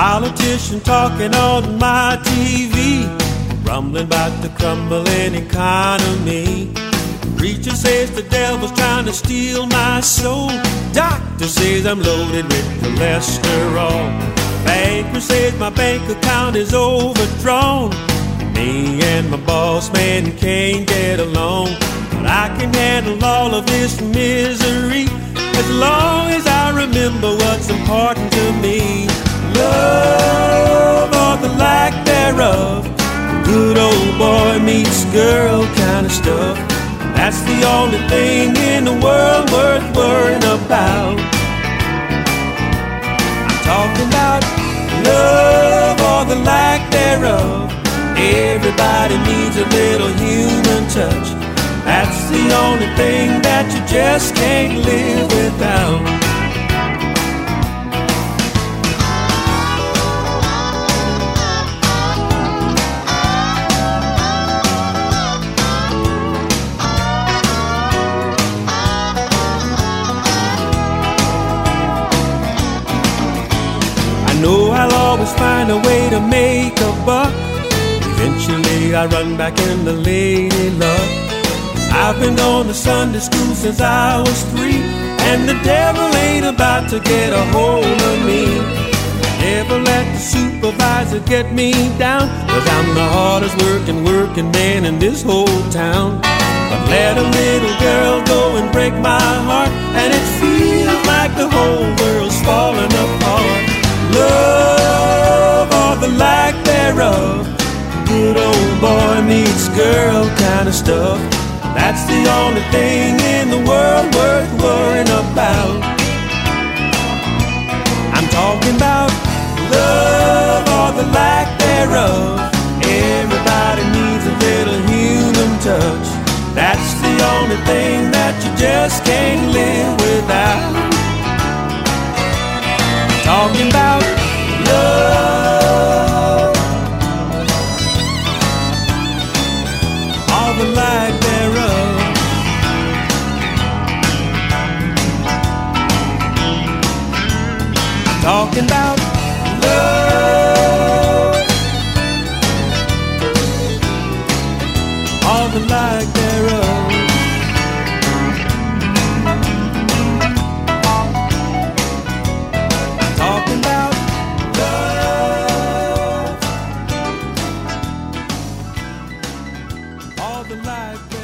Politician talking on my TV, rumbling about the crumbling economy. Preacher says the devil's trying to steal my soul. Doctor says I'm loaded with cholesterol. Banker says my bank account is overdrawn. Me and my boss man can't get along, but I can handle all of this misery as long as I remember what's important to me. Love or the lack thereof, good old boy meets girl kind of stuff. That's the only thing in the world worth worrying about. I'm talking about love or the lack thereof. Everybody needs a little human touch. That's the only thing that you just can't live without. I know I'll always find a way to make a buck. Eventually I run back into lady luck. I've been going to Sunday school since I was 3, and the devil ain't about to get a hold of me. Never let the supervisor get me down, 'cause I'm the hardest working man in this whole town. But let a little girl go and break my heart, and it feels like the whole world's falling apart. Love or the lack thereof, good old boy meets girl kind of stuff. That's the only thing in the world worth worrying about. I'm talking about love or the lack thereof. Everybody needs a little human touch. That's the only thing that you just can't live without. Talking about love, all the lack thereof. Talking about love, all the lack thereof. Talking about love, all the lack thereof.